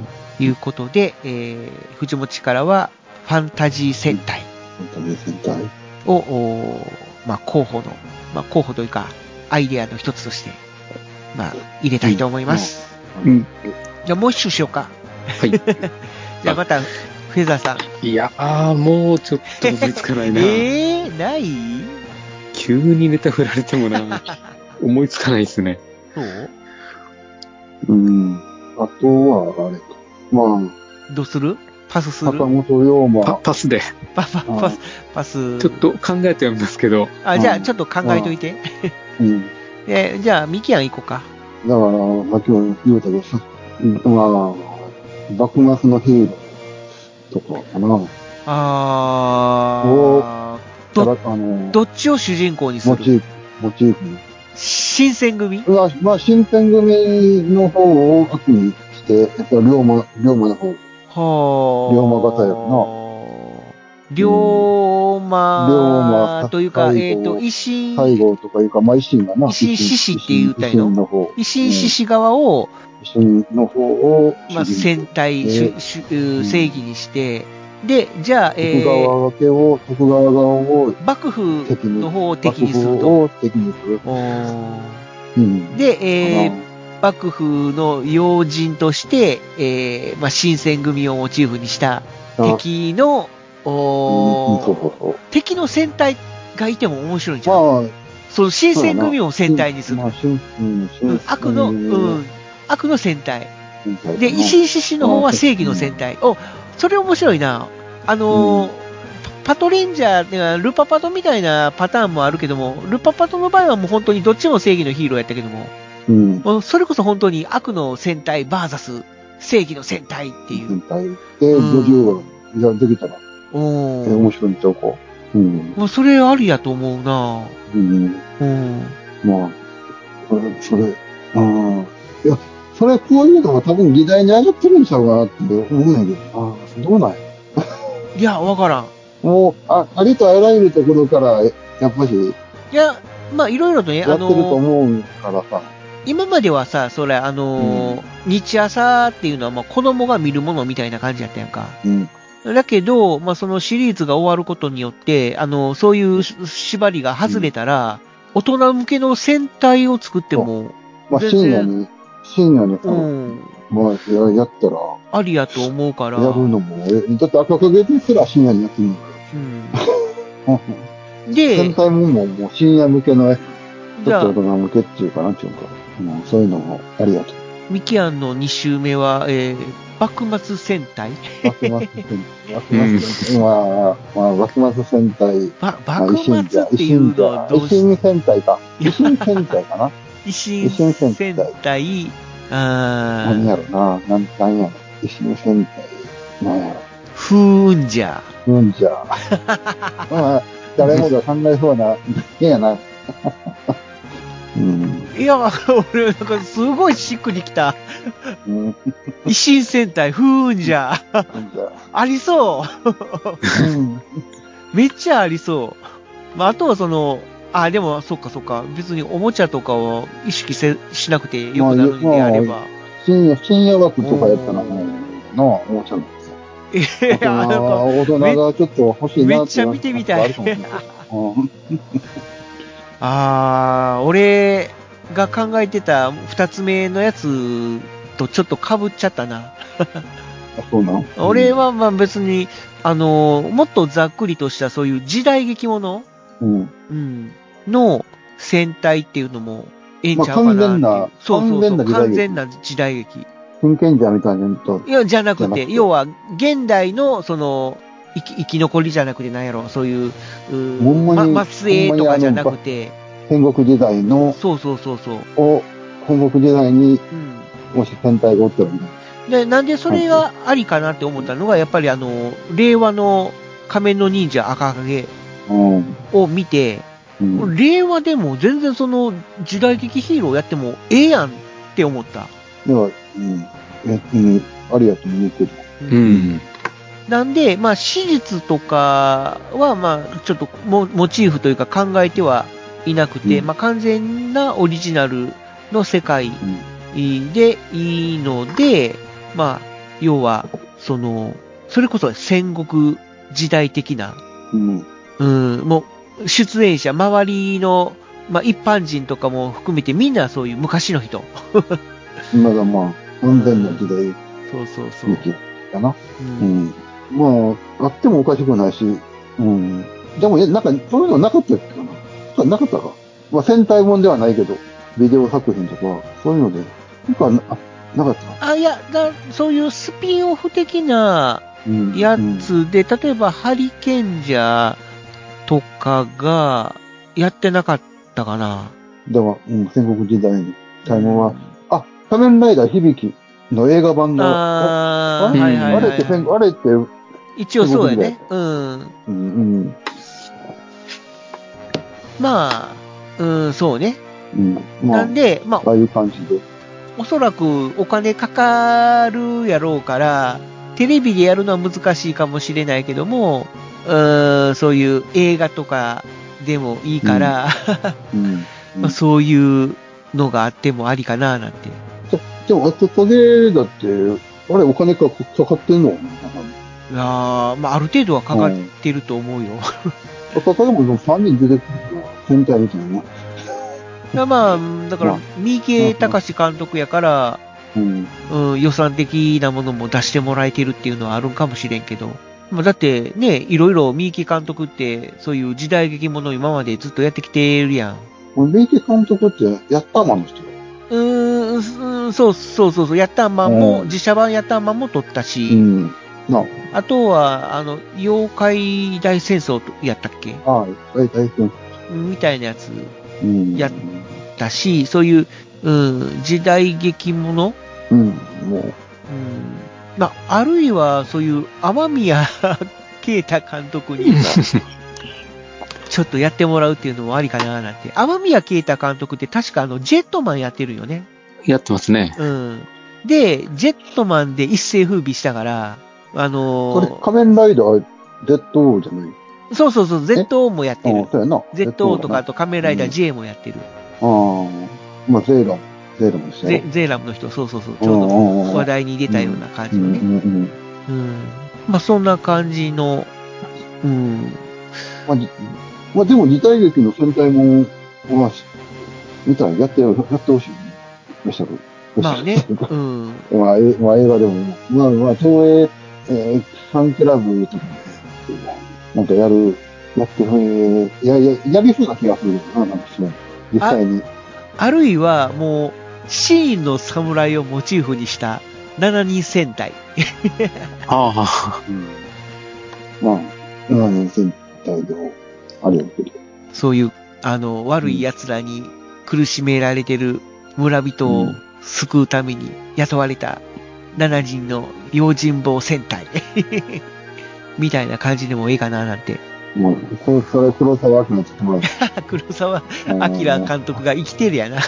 いうことで、えー、藤持からは、ファンタジー戦隊。 ファンタジー戦隊を、おまあ、候補の、まあ、候補というか、アイデアの一つとして、まあ、入れたいと思います。うん。うん、じゃあもう一周しようか。はい。じゃあまた、フェザーさん。いやー、もうちょっと思いつかないな。 えー、ない急にネタ振られてもな、思いつかないですね。 そううん。あとは、あれか。まあ。どうするパスする坂本龍馬。 パ、パスで。 パ、パ、パス、パス。 ちょっと考えてるんですけど。 あ、じゃあちょっと考えといて。うん。え、じゃあ、ミキアン行こうか。 だから、さっきも言うたけどさ、まあ、幕末のヒーローとかかな。 あー。ど、あのどっちを主人公にする？ モチーフ、モチーフに。 新選組？ まあ、まあ、新選組の方を悪にして、やっぱり龍馬、龍馬の方。はあ。 龍馬型やな。 龍馬、龍馬というか、えっ、ー、と、維新、 西郷とかいうか、まあ、維新がな。 維新志士って言ったりの？ 維新の方。 維新志士側を、 維新の方を、 まあ、戦隊、正義にして、で、じゃあ、 えー、徳川家を、徳川側を、 幕府の方を敵にすると。 幕府を敵にする。 うん、で、えー、幕府の要人として、えー、まあ、新選組をモチーフにした敵の、おー、そうそうそう、敵の戦隊がいても面白いんじゃん。まあ、その新選組を戦隊にする。まあうんうん、悪の、うん、悪の戦隊。で、維新志士の方は正義の戦隊。お、それ面白いな。あのー、うん、パトレンジャー、ルパパトみたいなパターンもあるけども、ルパパトの場合はもう本当にどっちも正義のヒーローやったけども、うん、それこそ本当に悪の戦隊バーサス正義の戦隊っていう。 戦隊で、ごじゅうができたら、うん、面白いんちゃうか。うん。 まあ、それありやと思うな。 うん。うん。まあ、それ、それ、ああ。いや、それ、こういうのが多分議題に上がってるんちゃうかなって思うんやけど、ああ、どうなんや。 いや、わからん。 もう、あ、ありとあらゆるところから、やっぱり。いや、まあ、いろいろとね、 やってると思うからさ。 今まではさ、それ、あのー、うん、日朝っていうのは、まあ、子供が見るものみたいな感じやったやんか。うん。だけど、まあ、そのシリーズが終わることによって、あの、そういう縛りが外れたら、うん、大人向けの戦隊を作っても、 まあ、深夜に、深夜に、うん、まあ、や、やったら、 ありやと思うから。 やるのも、だって赤影ですら深夜にやってるんだから。うん。で、戦隊ももう深夜向けの、ちょっと大人向けっていうかな、っていうか。 もうそういうのもありがとう。 ミキアンのに週目は、えー、幕末戦隊幕末戦隊。幕末戦隊。まあ、まあ、幕末戦隊。 ば幕末っていうのはどうし維新戦隊か。維新戦隊かな。 維新戦隊。あ何やろな。なん、なんやろ。維新戦隊。何やろ。 ふーんじゃ。 ふーんじゃ。まあ、誰もが考えそうな、いやな。うん、 いや、俺、なんかすごいしっくりきた。 うん、 維新戦隊、ふーんじゃ。ありそう、うん。めっちゃありそう。まあ、あとはその、あ、でも、そっかそっか。別におもちゃとかを意識せしなくてよくなるんであれば。まあ、 深夜、深夜枠とかやったらもう、なあ、おもちゃなんですよ。えー、なんか、大人がちょっと欲しいなって。 めっちゃ見てみたい。ああ、俺が考えてた二つ目のやつとちょっと被っちゃったな。 あ、そうなの、 うん、俺はまあ別に、あのー、もっとざっくりとしたそういう時代劇もの、 うんうん、の戦隊っていうのもええんちゃうかなっていう。 まあ、完全な、 そうそうそう、完全なな時代劇。 真剣じゃみたいなのと。 いや、じゃなくて、要は、現代の、その、生き、生き残りじゃなくて、なんやろ、そういう、うま、末裔とかじゃなくて、 戦国時代の、 そうそうそうそう。 を、戦国時代に、うん、もし戦隊がおったらね。 で、なんでそれがありかなって思ったのが、やっぱりあの、令和の仮面の忍者赤影を見て、うんうん、令和でも全然その時代劇ヒーローやってもええやんって思った。 では、うん、え、うん、ありやと思うけど。 うん。うんなんで、まあ、史実とかは、まあ、ちょっとモ、モチーフというか考えてはいなくて、うん、まあ、完全なオリジナルの世界でいいので、まあ、要は、その、それこそ戦国時代的な、うん、うんもう、出演者、周りの、まあ、一般人とかも含めてみんなそういう昔の人。 まだまあ、完全な時代、うん。 そうそうそう。 かな。うん、うんまあ、あってもおかしくないし、うん。でも、なんか、そういうのなかったっけかな。なかったか。まあ、戦隊もんではないけど、ビデオ作品とか、そういうので、なんかな、なかったか。 あ、いや、だそういうスピンオフ的なやつで、うんうん、例えば、ハリケンジャーとかが、やってなかったかな。 でも、うん、戦国時代のタイムは、うん、あ、仮面ライダー響の映画版が、 ああ、 あれ、 はいはいはい、はい、 あれって、あれって、 一応そうやね。うん。 うんうん。 まあ、うん、そうね。 うん。まあ、 なんで、まあ、 ああいう感じで。 おそらくお金かかるやろうから、テレビでやるのは難しいかもしれないけども、うん、そういう映画とかでもいいから、うんうんうんまあ、そういうのがあってもありかな、なんて。 でも、あとトゲだって、あれお金かかかってんのいやー、まあ、ある程度はかかってると思うよ。 あと、例えばさんにん出てくるの戦隊みたいな。 いや、まあ、だから、三池隆監督やから、うんうん、予算的なものも出してもらえてるっていうのはあるんかもしれんけど。まあ、だってね、いろいろ三池監督って、そういう時代劇もの今までずっとやってきてるやん。 三池監督ってヤッターマンの人うーん、そうそうそうそう、ヤッターマンも、自社版ヤッターマンも撮ったし、うん、あ, あとは、あの、妖怪大戦争やったっけああ、大戦争。 みたいなやつやったし、うん、そういう、うん、時代劇ものうん、もう。うん、 まあ、あるいは、そういう、天宮啓太監督に、ちょっとやってもらうっていうのもありかななんて。天宮啓太監督って確かあの、ジェットマンやってるよね。 やってますね。 うん。で、ジェットマンで一世風靡したから、あのー、これ仮面ライダー ゼットオー じゃないそうそうそう、ゼットオー もやってる。 そうやな。 ゼットオー とかあと仮面ライダー J もやってる。 うん、ああ。まあ、ゼーラム。ゼーラムでしたゼゼーラムの人、そうそうそう。ちょうど話題に出たような感じのね。うん。うんうんうん、まあ、そんな感じの、うん。 まあ、まあ、でも、時代劇の戦隊も、まあ、みたいにやって、やってほしい。でしたけど。 まあね。うん。 まあ、まあ、映画でも、まあ、まあ、東映、えー、ファンクラブとか、なんかやる、やってる、や、や、やりそうな気がするな、なんかそう。実際に。 あ、あるいは、もシーンの侍をモチーフにしたしちにん戦隊。 ああ。 うん。まあ、しちにん戦隊でもあるけど。 そういう、あの、悪い奴らに苦しめられてる村人を救うために雇われたしちにんの用心棒戦隊。みたいな感じでもいいかななんて。 もう、これ、それ黒沢明の作ってもらう。 黒沢明監督が生きてるやな。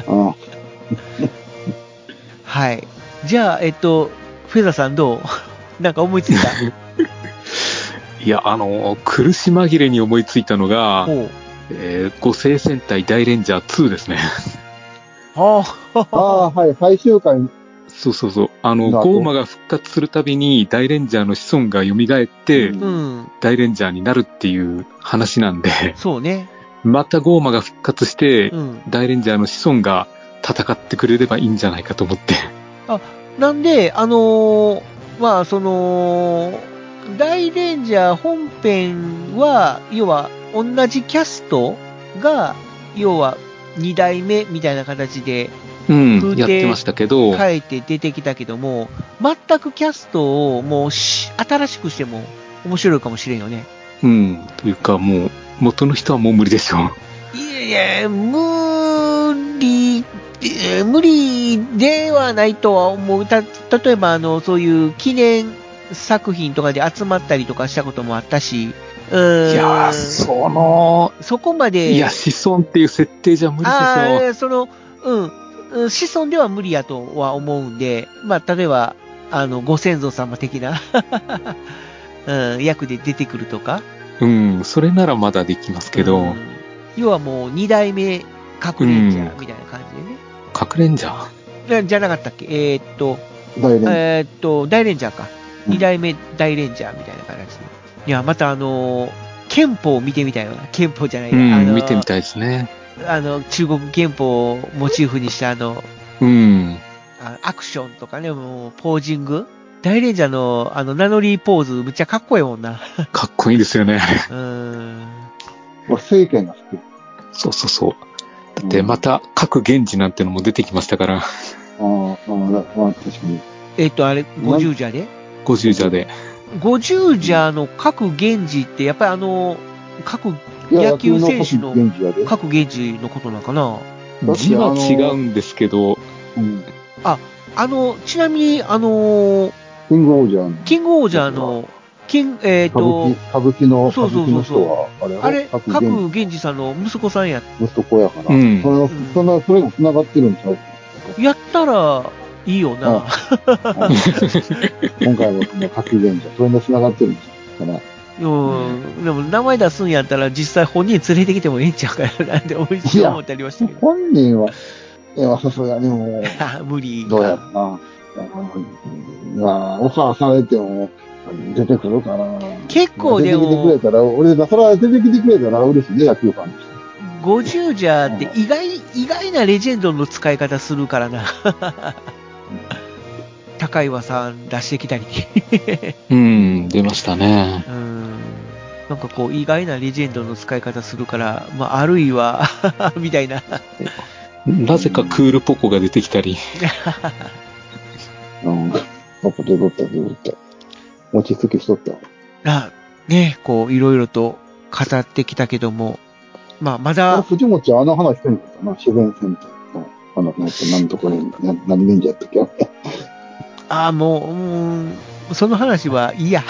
はい。じゃあ、えっと、フェザーさんどうなんか思いついたいや、あの、苦し紛れに思いついたのが、えー、五星戦隊大レンジャーツーですね。 ああ、はい、最終回。 そうそうそう。あの、ゴーマが復活するたびに大レンジャーの子孫が蘇って、うん、大レンジャーになるっていう話なんで、 そうね。 またゴーマが復活して、うん、大レンジャーの子孫が戦ってくれればいいんじゃないかと思って。 あ、なんで、あのー、まあ、その、大レンジャー本編は、要は、同じキャストが、要は、二代目みたいな形で、 うん、やってましたけど、 変えて出てきたけども、全くキャストをもうし、新しくしても面白いかもしれんよね。 うん、というかもう、元の人はもう無理でしょう。 いやいや、無理、無理ではないとは思う。た、例えばあの、そういう記念作品とかで集まったりとかしたこともあったし、 うーん、いや、その、 そこまで。 いや、子孫っていう設定じゃ無理でしょう。 ああ、その、うん。子孫では無理やとは思うんで、まあ、例えば、あの、ご先祖様的な、うん、役で出てくるとか。 うん、それならまだできますけど。うん、 要はもう、二代目、核レンジャーみたいな感じでね。 核レンジャーじゃなかったっけえー、っと、えー、っと、大レンジャーか。二代目大レンジャーみたいな形で。いや、またあのー、憲法を見てみたいわ。憲法じゃないや、 うん、 あのー、 見てみたいですね。 あの、中国憲法をモチーフにしたあの、 うん。 あアクションとかね、もう、ポージング大レンジャーの、あの、名乗りポーズ、むっちゃかっこいいもんな。 かっこいいですよね。 うーん。 俺、政権が好き。 そうそうそう。だって、また、各源氏なんてのも出てきましたから。ああ、ああ、確かに。 えっと、あれ、五十蛇で五十蛇で。 五十蛇の各源氏って、やっぱりあの、各野球選手の各源氏のことなのかな。 字は違うんですけど、 うん、 あ、あの、ちなみに、あの、 キングオージャーの。 キングオージャーの、キン、えっ、ー、と、 歌舞伎の、 そうそうそうそう。 あれ、 あれ各源氏さんの息子さんや。 息子やから。うん。それ、うん、そんな、それも繋がってるんちゃう？ やったら、いいよな。 今回もその各源氏、それも繋がってるんちゃうかな。 うん、でも名前出すんやったら実際本人連れてきてもいいんちゃうかななんて思ってありましたけど。 本人は、いや、さすがにもう。無理。 どうやろな。まあ、オファーされても出てくるかな。 結構でも。 出てきてくれたら、俺、それは出てきてくれたら嬉しいね、野球ファンとして。 ごじゅうじゃって意外、意外なレジェンドの使い方するからな。高岩さん出してきたり。 うん、出ましたね。 うん。なんかこう、意外なレジェンドの使い方するから、まあ、あるいは、みたいな。 なぜかクールポコが出てきたり。 うん。ポコ出とった、出とった。落ち着きしとった。 あ、ね、こう、いろいろと語ってきたけども、まあ、まだ。 藤本ちゃん、あの話してんかったな、自然センターの、あの、なんとかね、何忍者やったっけああ、もう、うん、その話はいいや。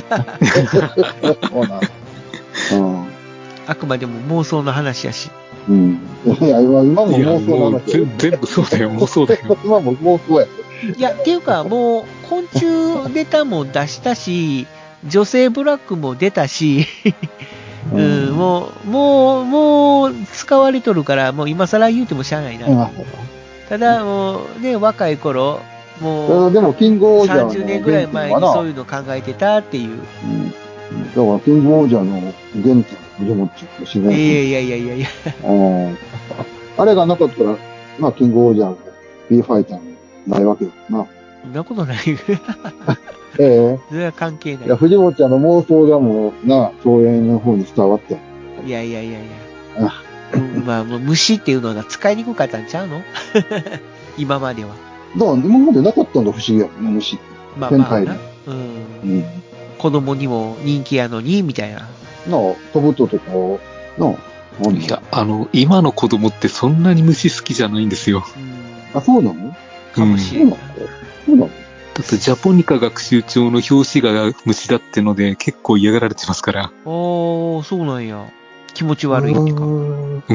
そうな。うん。 あくまでも妄想の話やし。 うん。いや、今も妄想の話。 全部そうだよ、妄想だよ。 今も妄想や。 いや、っていうか、もう、昆虫ネタも出したし、女性ブラックも出たし、うん、うん、もう、もう、もう、使われとるから、もう今更言うてもしゃあないな。うん、ただ、もう、ね、若い頃、もう、 でもキングオージャーのさんじゅうねんぐらい前にそういうの考えてたっていう。うん。 だから、キングオージャーの原点、藤本ちゃんの自然。 いやいやいやいやいや。 あれがなかったら、まあ、キングオージャーの B ファイターもないわけだな。 そんなことない。 ええ。 それは関係ない。 いや、藤本ちゃんの妄想がもう、な、東映の方に伝わって。 いやいやいやいや。 まあ、もう虫っていうのが使いにくかったんちゃうの今までは。 だから今までなかったんだ、不思議やね、虫って。 まあまあな。うん。 うん。 子供にも人気やのに、みたいな。 なあ、飛ぶととか、なあ、 いや、あの、今の子供ってそんなに虫好きじゃないんですよ。 うん、あ、そうなのかもしれない。 そうなのだってジャポニカ学習帳の表紙が虫だってので結構嫌がられてますから。ああ、 そうなんや。気持ち悪いってか。 うん。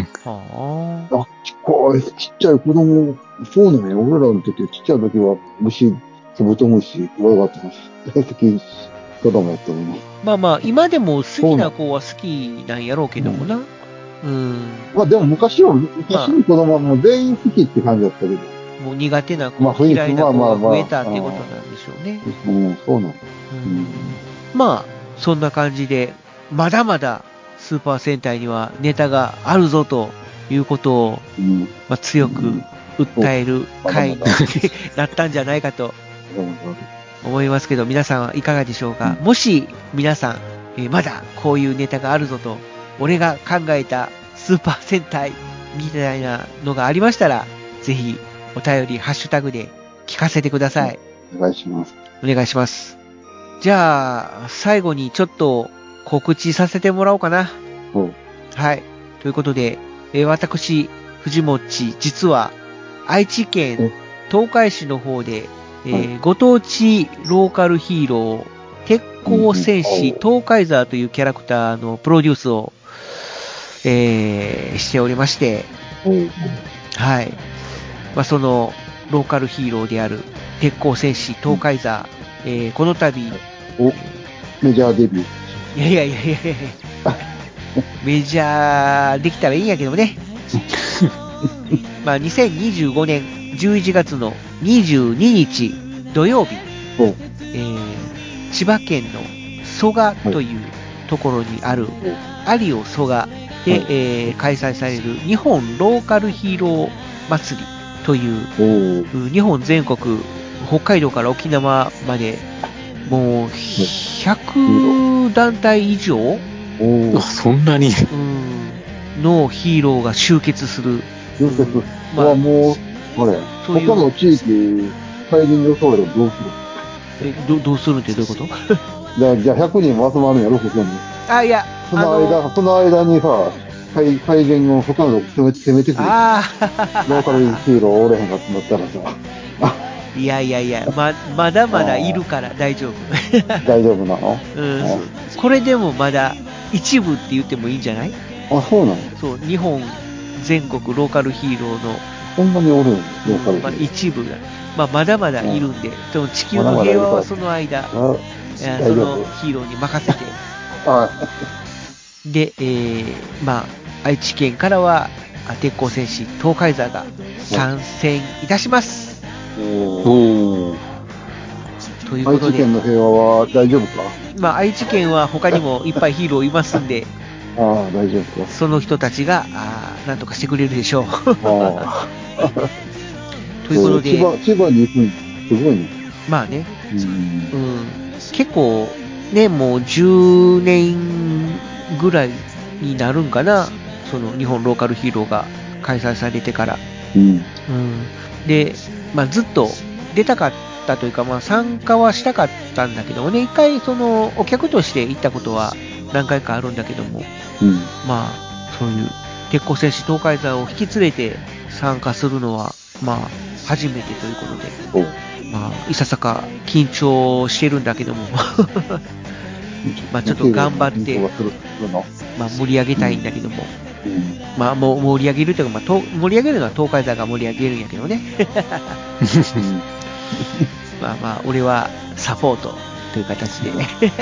はあ。あ、ちっこい、ちっちゃい子供、そうなんや。俺らの時、ちっちゃい時は虫、カブトムシ、怖かったます。大好き子供やったのに。 まあまあ、今でも好きな子は好きなんやろうけどもな。うん。うん、 まあでも昔は、昔の子供はもう全員好きって感じだったけど。 もう苦手な子、 まあ、 嫌いな子が増えたってことなんでしょうね。 うん、そうなん、うん、 まあ、そんな感じで、まだまだスーパー戦隊にはネタがあるぞということを、うんまあ、強く訴える回になったんじゃないかと思いますけど、皆さんはいかがでしょうか。もし皆さん、えー、まだこういうネタがあるぞと、俺が考えたスーパー戦隊みたいなのがありましたら、ぜひお便り、ハッシュタグで聞かせてください。 お願いします。 お願いします。じゃあ、最後にちょっと告知させてもらおうかな。 うん、 はい。ということで、えー、私、藤本、実は愛知県東海市の方で、えー、ご当地ローカルヒーロー、鉄鋼戦士東海沢というキャラクターのプロデュースを、えー、しておりまして、はい。まあ、そのローカルヒーローである鉄鋼戦士東海沢、えー、この度、 お、メジャーデビュー。いやいやいやいやいやメジャーできたらいいんやけどね。まあ、にせんにじゅうごねんじゅういちがつのにじゅうににち土曜日、えー、千葉県の蘇我というところにある有尾蘇我で、えー、開催される日本ローカルヒーロー祭りという日本全国北海道から沖縄までもうひゃくだんたい以上そんなにのヒーローが集結する。 集結、うん、まあもう、あれ、他の地域、会議予想でどうするえ、ど、どうするってどういうことじゃあ、じゃあひゃくにんも集まるんやろ、ここに。 あ、いや、 その間、あのー、その間にさ、会、会見を他の攻め、攻めてくる。ああ。ローカルヒーローおれへんかってなったらさ。 いやいやいや、ま、まだまだいるから大丈夫。 大丈夫なの？ うん。これでもまだ一部って言ってもいいんじゃない？ あ、そうなの？ そう、日本全国ローカルヒーローの。 そんなにおるんローカルヒーロー。まあ、一部が。まあ、まだまだいるんで、でも地球の平和はその間、そのヒーローに任せて。で、えー、まあ、愛知県からは、鉄鋼戦士東海沢が参戦いたします。 おー。ということで。愛知県の平和は大丈夫か？ まあ、愛知県は他にもいっぱいヒーローいますんで、 ああ、大丈夫か。 その人たちが、あなんとかしてくれるでしょう。あということで。 千葉、千葉に行くんすごいね。 まあね。うん、うん。結構、ね、もうじゅうねんぐらいになるんかな。その日本ローカルヒーローが開催されてから。うん。うん、で、まあずっと出たかったというか、まあ参加はしたかったんだけどもね、一回そのお客として行ったことは何回かあるんだけども、うん、まあ、そういう鉄鋼戦士東海沢を引き連れて参加するのは、まあ、初めてということで、まあ、いささか緊張してるんだけども、まあ、ちょっと頑張って、まあ、盛り上げたいんだけども、うん、まあ、もう盛り上げるというか、まあ、盛り上げるのは東海沢が盛り上げるんやけどね。まあまあ、俺はサポートという形で。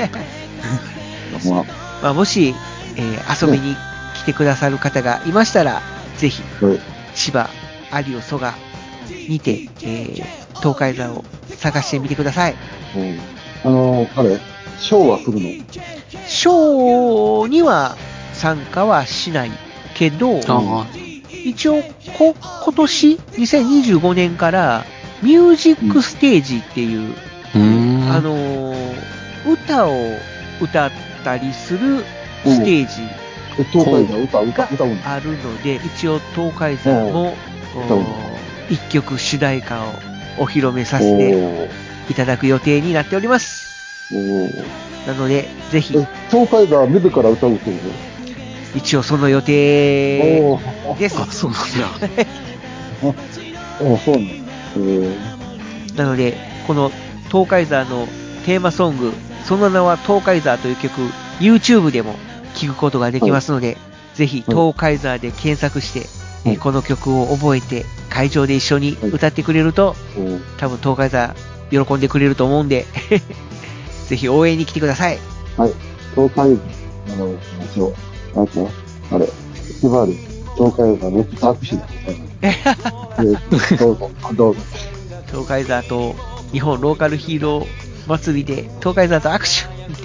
まあ、もし、えー、遊びに来てくださる方がいましたら、ぜひ、千葉、有尾、蘇我にて、えー、東海沢を探してみてください。 うん、あのー、あれ、ショーはするの？ ショーには参加はしないけど、一応こ、今年、にせんにじゅうごねんから、ミュージックステージっていう、うん、あのー、歌を歌って、たりするステージ東海座歌、歌、歌うんあるので、一応東海座も、一曲主題歌をお披露目させていただく予定になっております。なので、ぜひ。 東海座自ら歌うってこと？ 一応その予定です。 あ、そうなんだ。 あ、そうなんだ。 なので、この東海座のテーマソング、その名は東海座という曲、YouTube でも聴くことができますので、はい、ぜひ東海座で検索して、はい、この曲を覚えて会場で一緒に歌ってくれると、はい、多分東海座喜んでくれると思うんでぜひ応援に来てください。 はい。東海座の街を、なんか、あれ、一番ある東海座の握手だ。どうぞ、どうぞ。 東海座と日本ローカルヒーロー祭りで東海座と握手って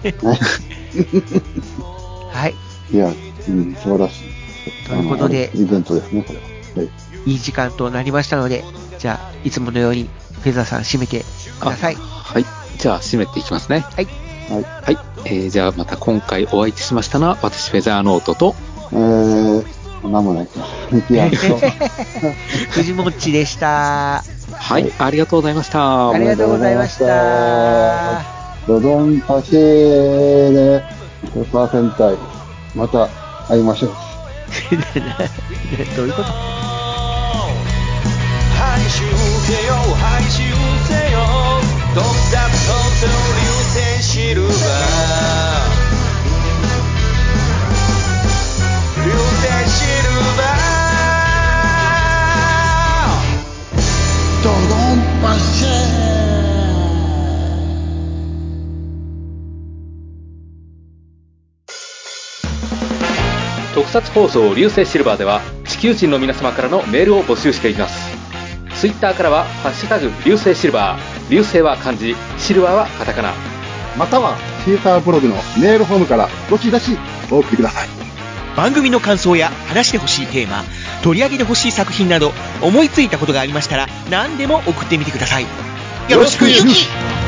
はい。 いや、うん、素晴らしい。 ということで、 イベントですね、これは。はい。 いい時間となりましたので、じゃあ、いつものように、フェザーさん締めてください。 はい。じゃあ、締めていきますね。 はい。 はい。 はい。えー、じゃあ、また今回お相手しましたのは、私、フェザーノートと、 えー、なんもないか。いや、 藤もっちでした。 はい、ありがとうございました。 ありがとうございました。 ドドンパシーで、スーパー戦隊、また会いましょう。 どういうこと？ 廃止せよ、廃止せよ、特撮と流星シルバー。流星シルバー。ドドンパシー。 特撮放送流星シルバーでは地球人の皆様からのメールを募集しています。ツイッターからはハッシュタグ流星シルバー、流星は漢字、シルバーはカタカナ、 またはシーサーブログのメールフォームからどしどしお送りください。 番組の感想や話してほしいテーマ、取り上げてほしい作品など思いついたことがありましたら何でも送ってみてください。よろしくゆき。